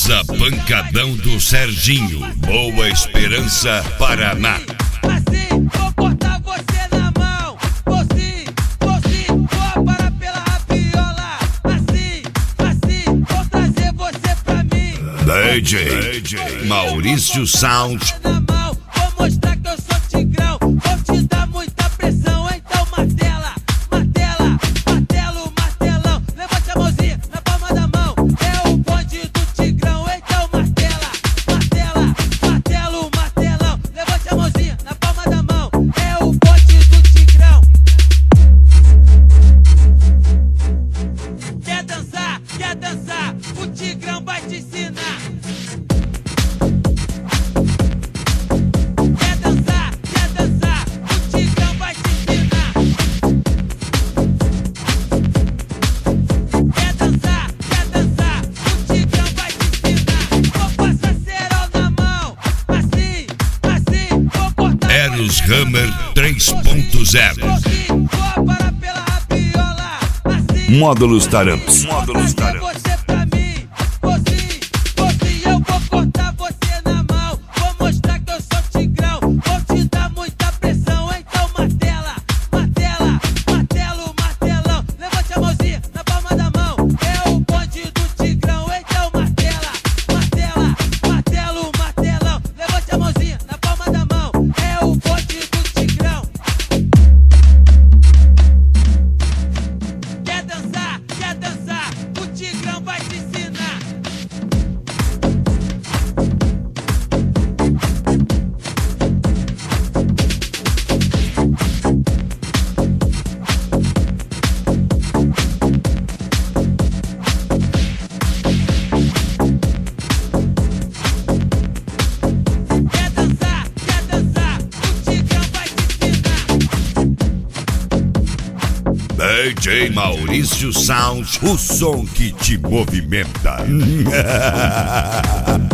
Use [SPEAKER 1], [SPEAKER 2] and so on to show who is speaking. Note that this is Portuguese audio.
[SPEAKER 1] Dança Pancadão do Serginho, Boa Esperança, Paraná.
[SPEAKER 2] Assim, vou cortar você na mão. Vou parar pela rabiola. Assim, vou trazer você pra mim.
[SPEAKER 1] DJ Maurício Sound.
[SPEAKER 2] Vou mostrar que eu sou tigrão. Vou te dar muita pressão, então martela. Martelão. Levante a mãozinha na palma da mão. É o bonde do tigrão, então martela. Martelão. Levante a mãozinha na palma da mão. É o bonde do tigrão. Quer dançar? O tigrão vai te ensinar. Quer dançar? O tigrão vai te ensinar. Quer dançar? O tigrão vai te ensinar. Vou passar cerol na mão. Assim, vou cortar.
[SPEAKER 1] Eros Hammer 3.0.
[SPEAKER 2] Vou parar pela rabiola. Assim.
[SPEAKER 3] Módulos Taramps.
[SPEAKER 2] Você pra mim, eu vou cortar você na mão. Vou mostrar que eu sou tigrão. Vou te dar muita pressão, então martela. Martelão. Levante a mãozinha na palma da mão. É o bonde do tigrão, então martela. Martelão. Levante a mãozinha na palma da mão. É o bonde do tigrão. Quer dançar? O tigrão vai te ensinar. Quer dançar? O tigrão vai te ensinar.
[SPEAKER 1] DJ Maurício Sound,
[SPEAKER 3] O som que te movimenta.